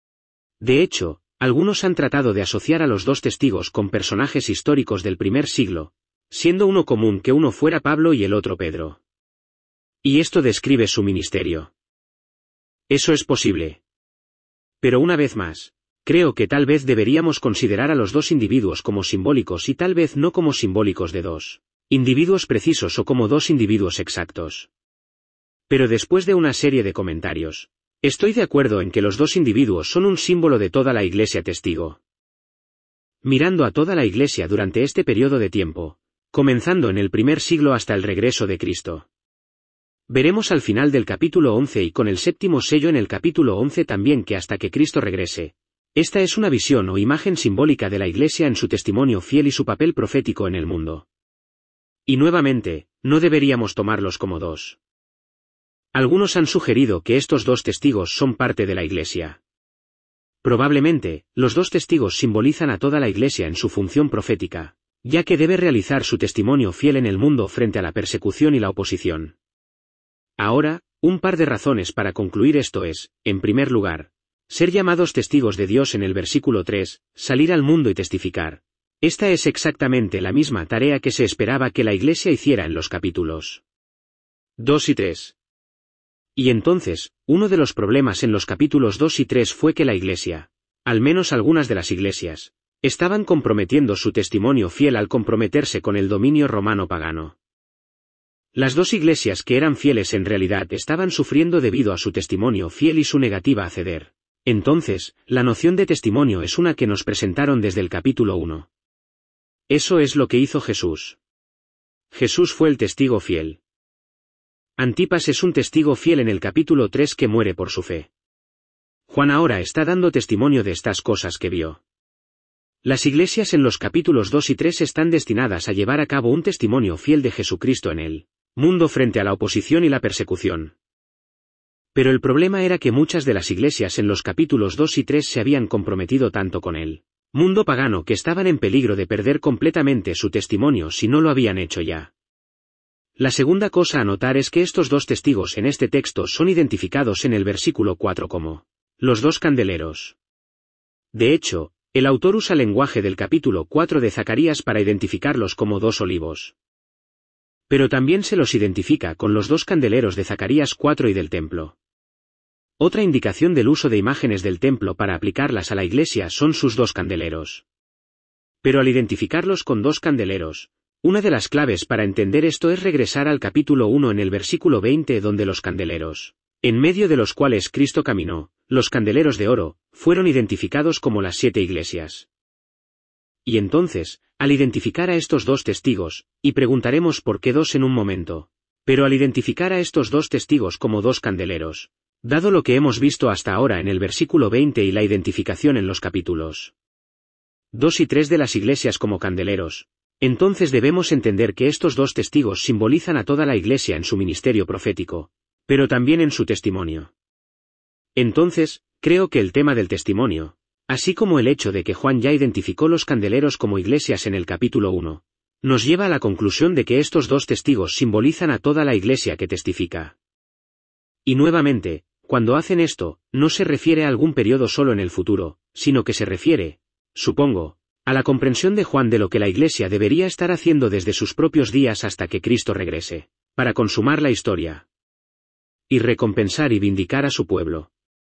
De hecho, algunos han tratado de asociar a los dos testigos con personajes históricos del primer siglo, siendo uno común que uno fuera Pablo y el otro Pedro. Y esto describe su ministerio. Eso es posible. Pero una vez más, creo que tal vez deberíamos considerar a los dos individuos como simbólicos y tal vez no como simbólicos de dos individuos precisos o como dos individuos exactos. Pero después de una serie de comentarios, estoy de acuerdo en que los dos individuos son un símbolo de toda la Iglesia testigo. Mirando a toda la Iglesia durante este periodo de tiempo, comenzando en el primer siglo hasta el regreso de Cristo. Veremos al final del capítulo once y con el séptimo sello en el capítulo once también que hasta que Cristo regrese. Esta es una visión o imagen simbólica de la Iglesia en su testimonio fiel y su papel profético en el mundo. Y nuevamente, no deberíamos tomarlos como dos. Algunos han sugerido que estos dos testigos son parte de la Iglesia. Probablemente, los dos testigos simbolizan a toda la Iglesia en su función profética, ya que debe realizar su testimonio fiel en el mundo frente a la persecución y la oposición. Ahora, un par de razones para concluir esto es, en primer lugar, ser llamados testigos de Dios en el versículo tres, salir al mundo y testificar. Esta es exactamente la misma tarea que se esperaba que la Iglesia hiciera en los capítulos dos y tres. Y entonces, uno de los problemas en los capítulos dos y tres fue que la Iglesia, al menos algunas de las iglesias, estaban comprometiendo su testimonio fiel al comprometerse con el dominio romano pagano. Las dos iglesias que eran fieles en realidad estaban sufriendo debido a su testimonio fiel y su negativa a ceder. Entonces, la noción de testimonio es una que nos presentaron desde el capítulo uno. Eso es lo que hizo Jesús. Jesús fue el testigo fiel. Antipas es un testigo fiel en el capítulo tres que muere por su fe. Juan ahora está dando testimonio de estas cosas que vio. Las iglesias en los capítulos dos y tres están destinadas a llevar a cabo un testimonio fiel de Jesucristo en el mundo frente a la oposición y la persecución. Pero el problema era que muchas de las iglesias en los capítulos dos y tres se habían comprometido tanto con él, mundo pagano, que estaban en peligro de perder completamente su testimonio si no lo habían hecho ya. La segunda cosa a notar es que estos dos testigos en este texto son identificados en el versículo cuatro como los dos candeleros. De hecho, el autor usa lenguaje del capítulo cuatro de Zacarías para identificarlos como dos olivos. Pero también se los identifica con los dos candeleros de Zacarías cuatro y del templo. Otra indicación del uso de imágenes del templo para aplicarlas a la iglesia son sus dos candeleros. Pero al identificarlos con dos candeleros, una de las claves para entender esto es regresar al capítulo uno en el versículo veinte, donde los candeleros, en medio de los cuales Cristo caminó, los candeleros de oro, fueron identificados como las siete iglesias. Y entonces, al identificar a estos dos testigos, y preguntaremos por qué dos en un momento, pero al identificar a estos dos testigos como dos candeleros, dado lo que hemos visto hasta ahora en el versículo veinte y la identificación en los capítulos dos y tres de las iglesias como candeleros, entonces debemos entender que estos dos testigos simbolizan a toda la iglesia en su ministerio profético, pero también en su testimonio. Entonces, creo que el tema del testimonio, así como el hecho de que Juan ya identificó los candeleros como iglesias en el capítulo uno, nos lleva a la conclusión de que estos dos testigos simbolizan a toda la iglesia que testifica. Y nuevamente, cuando hacen esto, no se refiere a algún periodo solo en el futuro, sino que se refiere, supongo, a la comprensión de Juan de lo que la iglesia debería estar haciendo desde sus propios días hasta que Cristo regrese, para consumar la historia y recompensar y vindicar a su pueblo.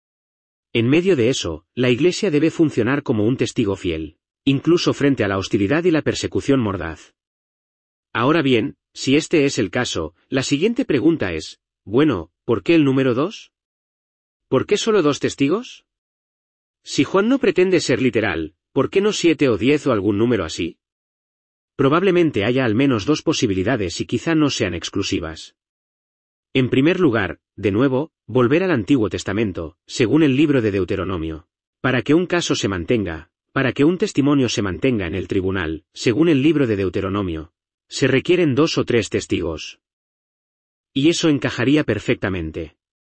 En medio de eso, la iglesia debe funcionar como un testigo fiel, incluso frente a la hostilidad y la persecución mordaz. Ahora bien, si este es el caso, la siguiente pregunta es, bueno, ¿por qué el número dos? ¿Por qué solo dos testigos? Si Juan no pretende ser literal, ¿por qué no siete o diez o algún número así? Probablemente haya al menos dos posibilidades y quizá no sean exclusivas. En primer lugar, de nuevo, volver al Antiguo Testamento, según el libro de Deuteronomio. Para que un caso se mantenga, para que un testimonio se mantenga en el tribunal, según el libro de Deuteronomio, se requieren dos o tres testigos. Y eso encajaría perfectamente.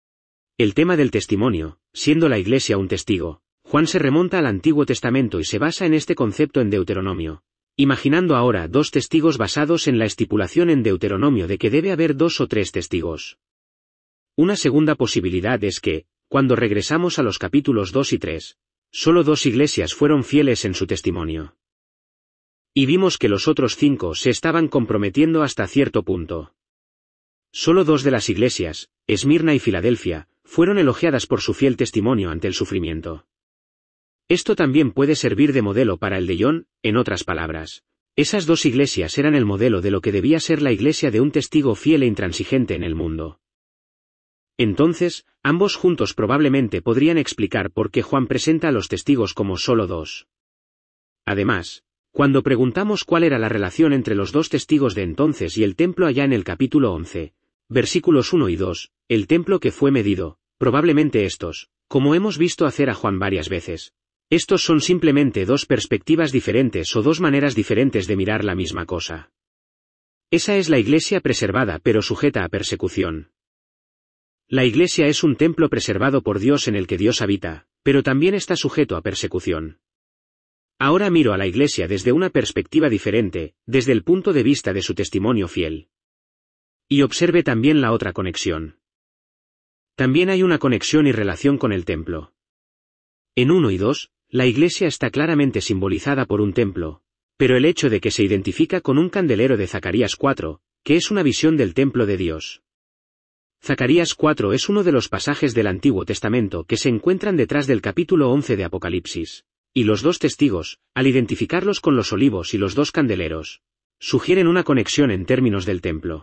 El tema del testimonio, siendo la iglesia un testigo, Juan se remonta al Antiguo Testamento y se basa en este concepto en Deuteronomio, imaginando ahora dos testigos basados en la estipulación en Deuteronomio de que debe haber dos o tres testigos. Una segunda posibilidad es que, cuando regresamos a los capítulos dos y tres, solo dos iglesias fueron fieles en su testimonio. Y vimos que los otros cinco se estaban comprometiendo hasta cierto punto. Solo dos de las iglesias, Esmirna y Filadelfia, fueron elogiadas por su fiel testimonio ante el sufrimiento. Esto también puede servir de modelo para el de John, en otras palabras. Esas dos iglesias eran el modelo de lo que debía ser la iglesia de un testigo fiel e intransigente en el mundo. Entonces, ambos juntos probablemente podrían explicar por qué Juan presenta a los testigos como solo dos. Además, cuando preguntamos cuál era la relación entre los dos testigos de entonces y el templo allá en el capítulo once, versículos uno y dos, el templo que fue medido, probablemente estos, como hemos visto hacer a Juan varias veces, estos son simplemente dos perspectivas diferentes o dos maneras diferentes de mirar la misma cosa. Esa es la iglesia preservada pero sujeta a persecución. La iglesia es un templo preservado por Dios en el que Dios habita, pero también está sujeto a persecución. Ahora miro a la iglesia desde una perspectiva diferente, desde el punto de vista de su testimonio fiel. Y observe también la otra conexión. También hay una conexión y relación con el templo. En uno y dos, la iglesia está claramente simbolizada por un templo, pero el hecho de que se identifica con un candelero de Zacarías cuatro, que es una visión del templo de Dios. Zacarías cuatro es uno de los pasajes del Antiguo Testamento que se encuentran detrás del capítulo once de Apocalipsis, y los dos testigos, al identificarlos con los olivos y los dos candeleros, sugieren una conexión en términos del templo.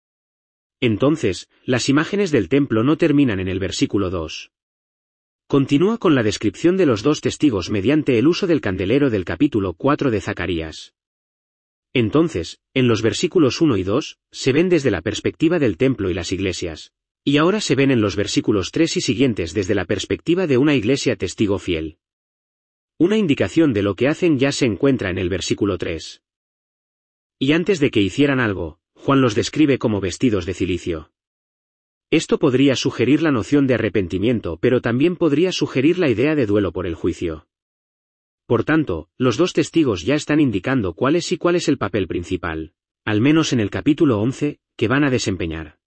Entonces, las imágenes del templo no terminan en el versículo dos. Continúa con la descripción de los dos testigos mediante el uso del candelero del capítulo cuatro de Zacarías. Entonces, en los versículos uno y dos, se ven desde la perspectiva del templo y las iglesias, y ahora se ven en los versículos tres y siguientes desde la perspectiva de una iglesia testigo fiel. Una indicación de lo que hacen ya se encuentra en el versículo tres. Y antes de que hicieran algo, Juan los describe como vestidos de cilicio. Esto podría sugerir la noción de arrepentimiento, pero también podría sugerir la idea de duelo por el juicio. Por tanto, los dos testigos ya están indicando cuál es y cuál es el papel principal, al menos en el capítulo once, que van a desempeñar.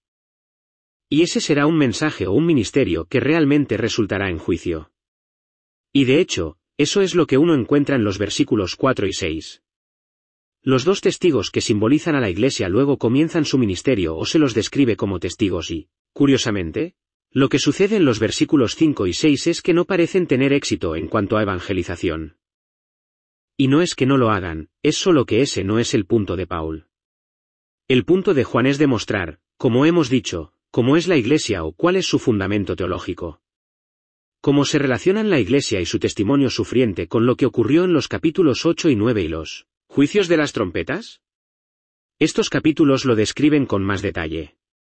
Y ese será un mensaje o un ministerio que realmente resultará en juicio. Y de hecho, eso es lo que uno encuentra en los versículos cuatro y seis. Los dos testigos que simbolizan a la Iglesia luego comienzan su ministerio o se los describe como testigos y, curiosamente, lo que sucede en los versículos cinco y seis es que no parecen tener éxito en cuanto a evangelización. Y no es que no lo hagan, es solo que ese no es el punto de Paul. El punto de Juan es demostrar, como hemos dicho, cómo es la Iglesia o cuál es su fundamento teológico. Cómo se relacionan la Iglesia y su testimonio sufriente con lo que ocurrió en los capítulos ocho y nueve y los ¿juicios de las trompetas? Estos capítulos lo describen con más detalle.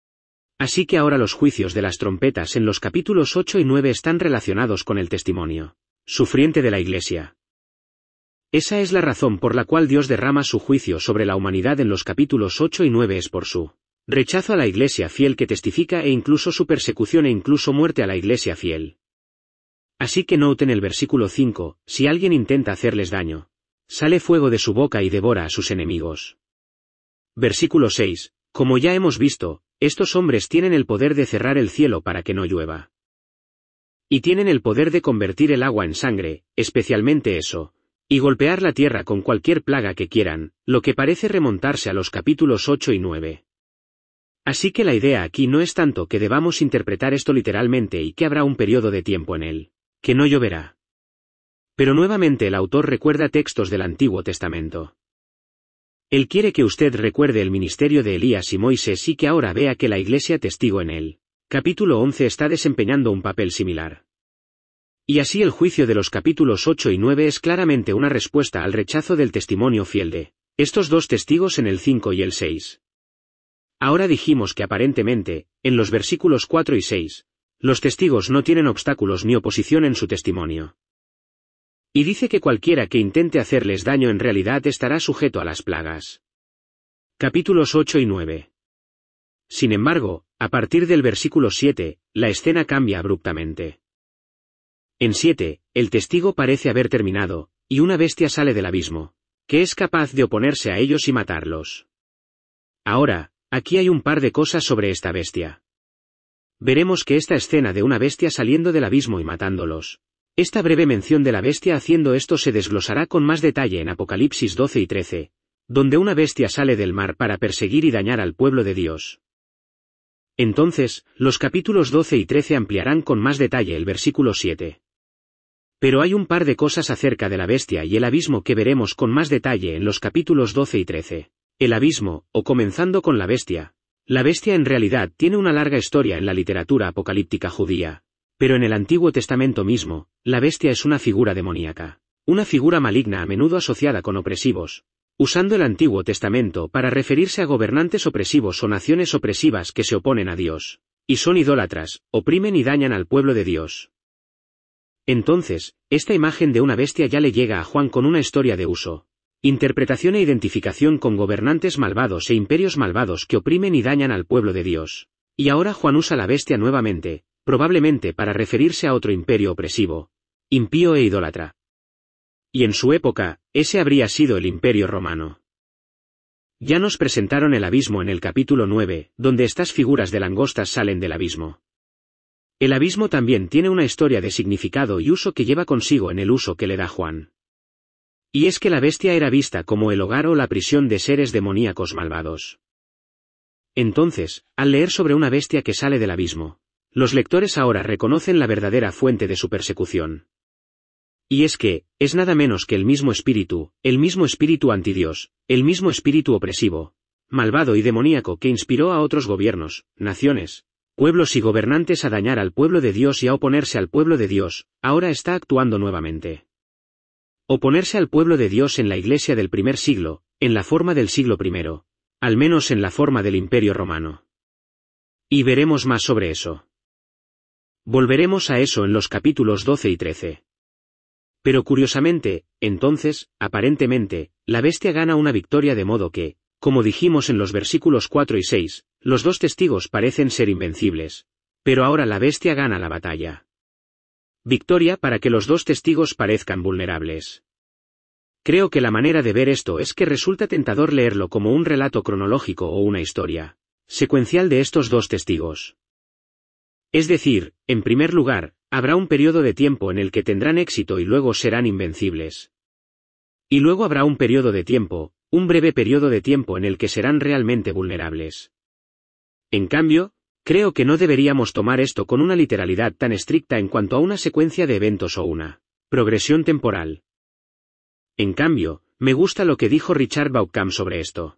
Así que ahora los juicios de las trompetas en los capítulos ocho y nueve están relacionados con el testimonio sufriente de la Iglesia. Esa es la razón por la cual Dios derrama su juicio sobre la humanidad en los capítulos ocho y nueve, es por su rechazo a la Iglesia fiel que testifica e incluso su persecución e incluso muerte a la Iglesia fiel. Así que noten el versículo cinco, si alguien intenta hacerles daño, sale fuego de su boca y devora a sus enemigos. Versículo seis, como ya hemos visto, estos hombres tienen el poder de cerrar el cielo para que no llueva. Y tienen el poder de convertir el agua en sangre, especialmente eso, y golpear la tierra con cualquier plaga que quieran, lo que parece remontarse a los capítulos ocho y nueve. Así que la idea aquí no es tanto que debamos interpretar esto literalmente y que habrá un periodo de tiempo en él, que no lloverá. Pero nuevamente el autor recuerda textos del Antiguo Testamento. Él quiere que usted recuerde el ministerio de Elías y Moisés y que ahora vea que la Iglesia testigo en él, capítulo once, está desempeñando un papel similar. Y así el juicio de los capítulos ocho y nueve es claramente una respuesta al rechazo del testimonio fiel de estos dos testigos en el cinco y el seis. Ahora dijimos que aparentemente, en los versículos cuatro y seis, los testigos no tienen obstáculos ni oposición en su testimonio. Y dice que cualquiera que intente hacerles daño en realidad estará sujeto a las plagas. Capítulos ocho y nueve. Sin embargo, a partir del versículo siete, la escena cambia abruptamente. En siete, el testigo parece haber terminado, y una bestia sale del abismo, que es capaz de oponerse a ellos y matarlos. Ahora, aquí hay un par de cosas sobre esta bestia. Veremos que esta escena de una bestia saliendo del abismo y matándolos, esta breve mención de la bestia haciendo esto se desglosará con más detalle en Apocalipsis doce y trece, donde una bestia sale del mar para perseguir y dañar al pueblo de Dios. Entonces, los capítulos doce y trece ampliarán con más detalle el versículo siete. Pero hay un par de cosas acerca de la bestia y el abismo que veremos con más detalle en los capítulos doce y trece. El abismo, o comenzando con la bestia. La bestia en realidad tiene una larga historia en la literatura apocalíptica judía, pero en el Antiguo Testamento mismo, la bestia es una figura demoníaca, una figura maligna a menudo asociada con opresivos, usando el Antiguo Testamento para referirse a gobernantes opresivos o naciones opresivas que se oponen a Dios, y son idólatras, oprimen y dañan al pueblo de Dios. Entonces, esta imagen de una bestia ya le llega a Juan con una historia de uso, interpretación e identificación con gobernantes malvados e imperios malvados que oprimen y dañan al pueblo de Dios. Y ahora Juan usa la bestia nuevamente, probablemente para referirse a otro imperio opresivo, impío e idólatra. Y en su época, ese habría sido el Imperio Romano. Ya nos presentaron el abismo en el capítulo nueve, donde estas figuras de langostas salen del abismo. El abismo también tiene una historia de significado y uso que lleva consigo en el uso que le da Juan. Y es que la bestia era vista como el hogar o la prisión de seres demoníacos malvados. Entonces, al leer sobre una bestia que sale del abismo, los lectores ahora reconocen la verdadera fuente de su persecución. Y es que, es nada menos que el mismo espíritu, el mismo espíritu antidios, el mismo espíritu opresivo, malvado y demoníaco que inspiró a otros gobiernos, naciones, pueblos y gobernantes a dañar al pueblo de Dios y a oponerse al pueblo de Dios, ahora está actuando nuevamente. Oponerse al pueblo de Dios en la Iglesia del primer siglo, en la forma del siglo primero, al menos en la forma del Imperio Romano. Y veremos más sobre eso. Volveremos a eso en los capítulos doce y trece. Pero curiosamente, entonces, aparentemente, la bestia gana una victoria de modo que, como dijimos en los versículos cuatro y seis, los dos testigos parecen ser invencibles. Pero ahora la bestia gana la batalla. Victoria para que los dos testigos parezcan vulnerables. Creo que la manera de ver esto es que resulta tentador leerlo como un relato cronológico o una historia secuencial de estos dos testigos. Es decir, en primer lugar, habrá un periodo de tiempo en el que tendrán éxito y luego serán invencibles. Y luego habrá un periodo de tiempo, un breve periodo de tiempo en el que serán realmente vulnerables. En cambio, creo que no deberíamos tomar esto con una literalidad tan estricta en cuanto a una secuencia de eventos o una progresión temporal. En cambio, me gusta lo que dijo Richard Bauckham sobre esto.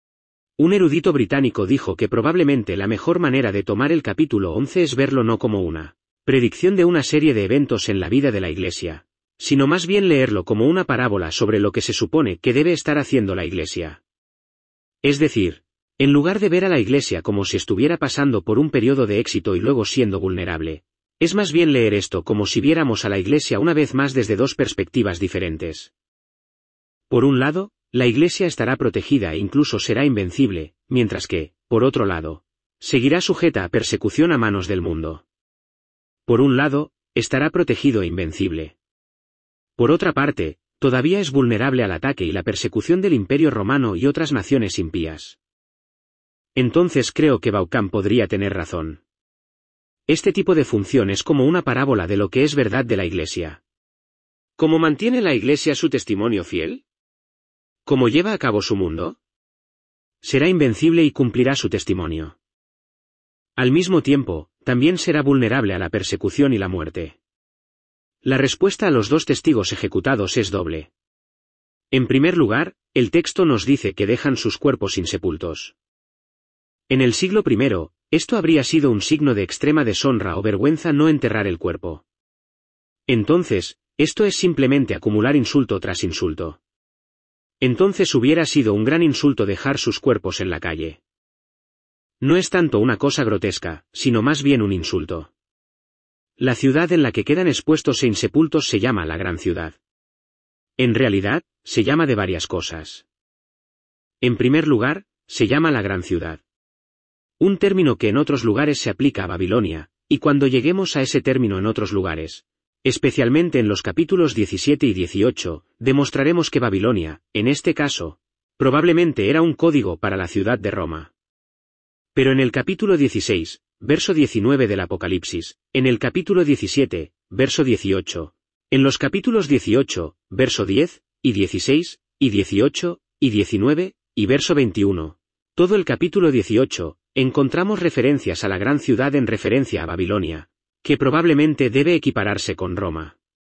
Un erudito británico dijo que probablemente la mejor manera de tomar el capítulo once es verlo no como una predicción de una serie de eventos en la vida de la Iglesia, sino más bien leerlo como una parábola sobre lo que se supone que debe estar haciendo la Iglesia. Es decir, en lugar de ver a la Iglesia como si estuviera pasando por un periodo de éxito y luego siendo vulnerable, es más bien leer esto como si viéramos a la Iglesia una vez más desde dos perspectivas diferentes. Por un lado, la Iglesia estará protegida e incluso será invencible, mientras que, por otro lado, seguirá sujeta a persecución a manos del mundo. Por un lado, estará protegido e invencible. Por otra parte, todavía es vulnerable al ataque y la persecución del Imperio Romano y otras naciones impías. Entonces creo que Bauckham podría tener razón. Este tipo de función es como una parábola de lo que es verdad de la Iglesia. ¿Cómo mantiene la Iglesia su testimonio fiel? ¿Cómo lleva a cabo su mundo? Será invencible y cumplirá su testimonio. Al mismo tiempo, también será vulnerable a la persecución y la muerte. La respuesta a los dos testigos ejecutados es doble. En primer lugar, el texto nos dice que dejan sus cuerpos insepultos. En el siglo primero, esto habría sido un signo de extrema deshonra o vergüenza no enterrar el cuerpo. Entonces, esto es simplemente acumular insulto tras insulto. Entonces hubiera sido un gran insulto dejar sus cuerpos en la calle. No es tanto una cosa grotesca, sino más bien un insulto. La ciudad en la que quedan expuestos e insepultos se llama la Gran Ciudad. En realidad, se llama de varias cosas. En primer lugar, se llama la Gran Ciudad. Un término que en otros lugares se aplica a Babilonia, y cuando lleguemos a ese término en otros lugares, especialmente en los capítulos diecisiete y dieciocho, demostraremos que Babilonia, en este caso, probablemente era un código para la ciudad de Roma. Pero en el capítulo dieciséis, verso diecinueve del Apocalipsis, en el capítulo diecisiete, verso dieciocho, en los capítulos dieciocho, verso diez, y dieciséis, y dieciocho, y diecinueve, y verso veintiuno, todo el capítulo dieciocho, encontramos referencias a la gran ciudad en referencia a Babilonia, que probablemente debe equipararse con Roma.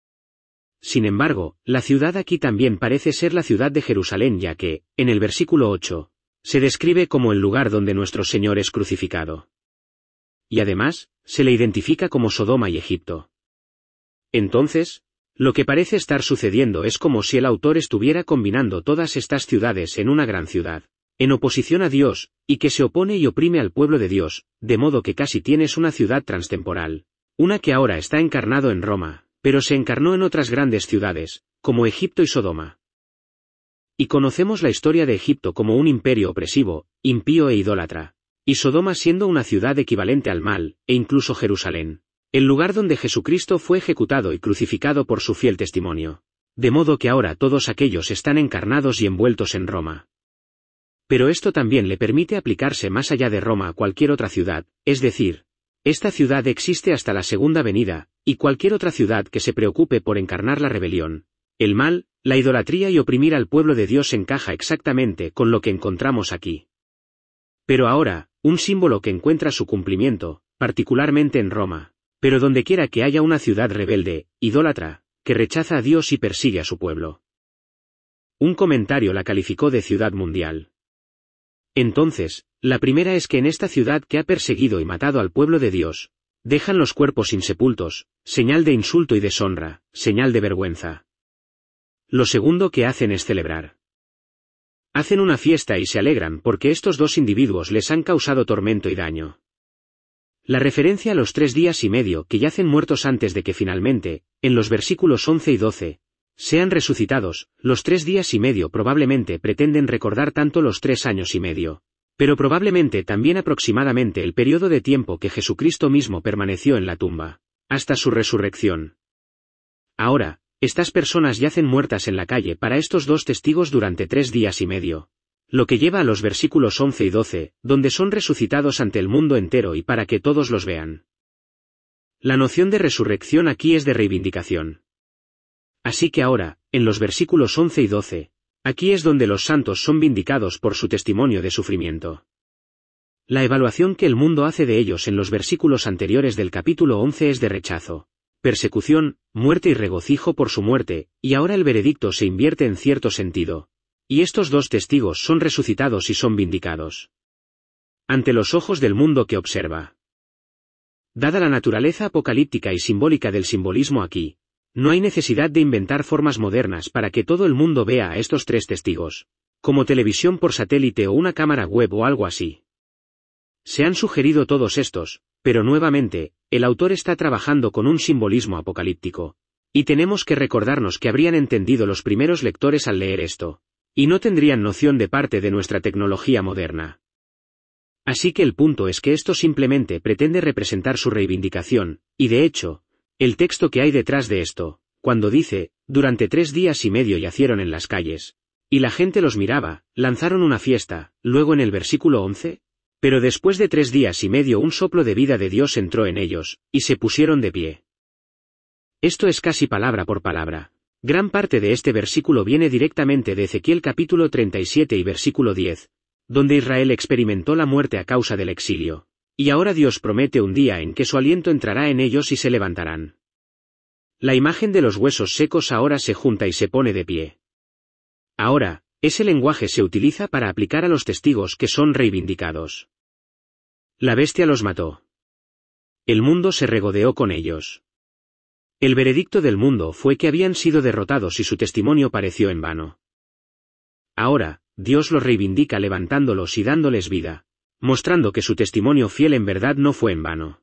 Sin embargo, la ciudad aquí también parece ser la ciudad de Jerusalén, ya que, en el versículo ocho, se describe como el lugar donde nuestro Señor es crucificado. Y además, se le identifica como Sodoma y Egipto. Entonces, lo que parece estar sucediendo es como si el autor estuviera combinando todas estas ciudades en una gran ciudad, en oposición a Dios, y que se opone y oprime al pueblo de Dios, de modo que casi tienes una ciudad transtemporal, una que ahora está encarnado en Roma, pero se encarnó en otras grandes ciudades, como Egipto y Sodoma. Y conocemos la historia de Egipto como un imperio opresivo, impío e idólatra, y Sodoma siendo una ciudad equivalente al mal, e incluso Jerusalén, el lugar donde Jesucristo fue ejecutado y crucificado por su fiel testimonio, de modo que ahora todos aquellos están encarnados y envueltos en Roma. Pero esto también le permite aplicarse más allá de Roma a cualquier otra ciudad, es decir, esta ciudad existe hasta la segunda venida, y cualquier otra ciudad que se preocupe por encarnar la rebelión, el mal, la idolatría y oprimir al pueblo de Dios encaja exactamente con lo que encontramos aquí. Pero ahora, un símbolo que encuentra su cumplimiento, particularmente en Roma, pero dondequiera que haya una ciudad rebelde, idólatra, que rechaza a Dios y persigue a su pueblo. Un comentario la calificó de ciudad mundial. Entonces, la primera es que en esta ciudad que ha perseguido y matado al pueblo de Dios, dejan los cuerpos insepultos, señal de insulto y deshonra, señal de vergüenza. Lo segundo que hacen es celebrar. Hacen una fiesta y se alegran porque estos dos individuos les han causado tormento y daño. La referencia a los tres días y medio que yacen muertos antes de que finalmente, en los versículos once y doce, sean resucitados, los tres días y medio probablemente pretenden recordar tanto los tres años y medio, Pero probablemente también aproximadamente el periodo de tiempo que Jesucristo mismo permaneció en la tumba, hasta su resurrección. Ahora, estas personas yacen muertas en la calle para estos dos testigos durante tres días y medio, lo que lleva a los versículos once y doce, donde son resucitados ante el mundo entero y para que todos los vean. La noción de resurrección aquí es de reivindicación. Así que ahora, en los versículos once y doce, aquí es donde los santos son vindicados por su testimonio de sufrimiento. La evaluación que el mundo hace de ellos en los versículos anteriores del capítulo once es de rechazo, persecución, muerte y regocijo por su muerte, y ahora el veredicto se invierte en cierto sentido, y estos dos testigos son resucitados y son vindicados ante los ojos del mundo que observa. Dada la naturaleza apocalíptica y simbólica del simbolismo aquí, no hay necesidad de inventar formas modernas para que todo el mundo vea a estos tres testigos, como televisión por satélite o una cámara web o algo así. Se han sugerido todos estos, pero nuevamente, el autor está trabajando con un simbolismo apocalíptico, y tenemos que recordarnos que habrían entendido los primeros lectores al leer esto, y no tendrían noción de parte de nuestra tecnología moderna. Así que el punto es que esto simplemente pretende representar su reivindicación, y de hecho, el texto que hay detrás de esto, cuando dice, durante tres días y medio yacieron en las calles, y la gente los miraba, lanzaron una fiesta, luego en el versículo once, pero después de tres días y medio un soplo de vida de Dios entró en ellos, y se pusieron de pie. Esto es casi palabra por palabra. Gran parte de este versículo viene directamente de Ezequiel capítulo treinta y siete y versículo diez, donde Israel experimentó la muerte a causa del exilio. Y ahora Dios promete un día en que su aliento entrará en ellos y se levantarán. La imagen de los huesos secos ahora se junta y se pone de pie. Ahora, ese lenguaje se utiliza para aplicar a los testigos que son reivindicados. La bestia los mató. El mundo se regodeó con ellos. El veredicto del mundo fue que habían sido derrotados y su testimonio pareció en vano. Ahora, Dios los reivindica levantándolos y dándoles vida, mostrando que su testimonio fiel en verdad no fue en vano.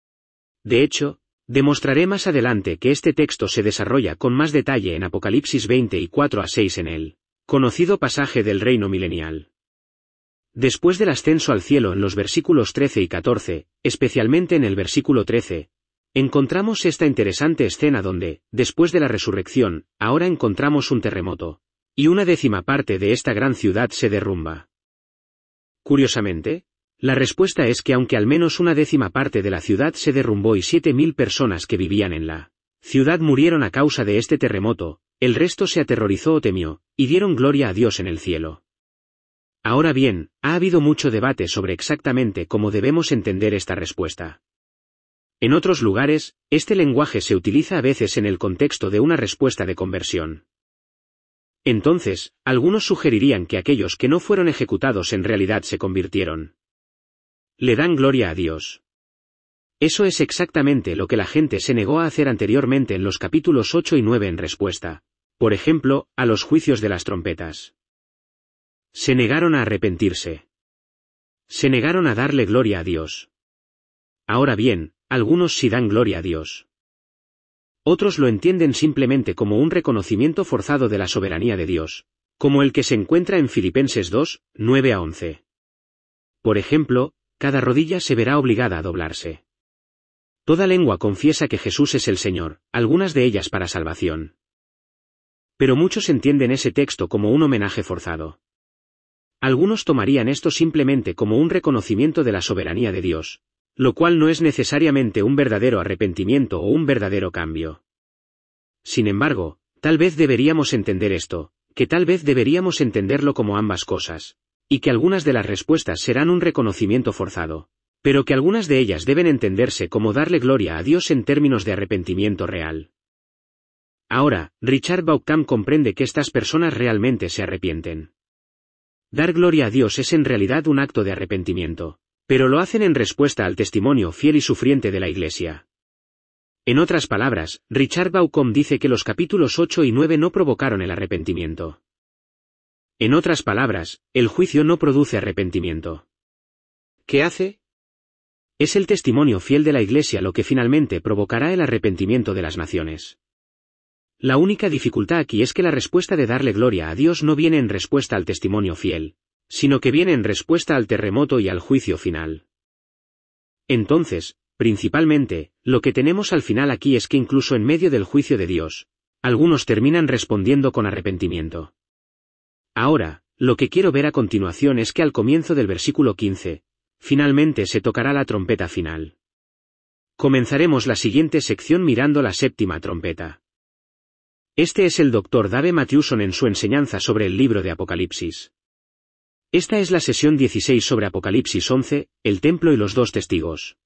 De hecho, demostraré más adelante que este texto se desarrolla con más detalle en Apocalipsis veinte y cuatro a seis en el conocido pasaje del reino milenial. Después del ascenso al cielo en los versículos trece y catorce, especialmente en el versículo trece, encontramos esta interesante escena donde, después de la resurrección, ahora encontramos un terremoto, y una décima parte de esta gran ciudad se derrumba. Curiosamente, la respuesta es que aunque al menos una décima parte de la ciudad se derrumbó y siete mil personas que vivían en la ciudad murieron a causa de este terremoto, el resto se aterrorizó o temió, y dieron gloria a Dios en el cielo. Ahora bien, ha habido mucho debate sobre exactamente cómo debemos entender esta respuesta. En otros lugares, este lenguaje se utiliza a veces en el contexto de una respuesta de conversión. Entonces, algunos sugerirían que aquellos que no fueron ejecutados en realidad se convirtieron. Le dan gloria a Dios. Eso es exactamente lo que la gente se negó a hacer anteriormente en los capítulos ocho y nueve en respuesta, por ejemplo, a los juicios de las trompetas. Se negaron a arrepentirse. Se negaron a darle gloria a Dios. Ahora bien, algunos sí dan gloria a Dios. Otros lo entienden simplemente como un reconocimiento forzado de la soberanía de Dios, como el que se encuentra en Filipenses dos, nueve a once. Por ejemplo, cada rodilla se verá obligada a doblarse. Toda lengua confiesa que Jesús es el Señor, algunas de ellas para salvación. Pero muchos entienden ese texto como un homenaje forzado. Algunos tomarían esto simplemente como un reconocimiento de la soberanía de Dios, lo cual no es necesariamente un verdadero arrepentimiento o un verdadero cambio. Sin embargo, tal vez deberíamos entender esto, que tal vez deberíamos entenderlo como ambas cosas, y que algunas de las respuestas serán un reconocimiento forzado, pero que algunas de ellas deben entenderse como darle gloria a Dios en términos de arrepentimiento real. Ahora, Richard Bauckham comprende que estas personas realmente se arrepienten. Dar gloria a Dios es en realidad un acto de arrepentimiento, pero lo hacen en respuesta al testimonio fiel y sufriente de la Iglesia. En otras palabras, Richard Bauckham dice que los capítulos ocho y nueve no provocaron el arrepentimiento. En otras palabras, el juicio no produce arrepentimiento. ¿Qué hace? Es el testimonio fiel de la Iglesia lo que finalmente provocará el arrepentimiento de las naciones. La única dificultad aquí es que la respuesta de darle gloria a Dios no viene en respuesta al testimonio fiel, sino que viene en respuesta al terremoto y al juicio final. Entonces, principalmente, lo que tenemos al final aquí es que incluso en medio del juicio de Dios, algunos terminan respondiendo con arrepentimiento. Ahora, lo que quiero ver a continuación es que al comienzo del versículo quince, finalmente se tocará la trompeta final. Comenzaremos la siguiente sección mirando la séptima trompeta. Este es el doctor Dave Matthewson en su enseñanza sobre el libro de Apocalipsis. Esta es la sesión dieciséis sobre Apocalipsis once, el templo y los dos testigos.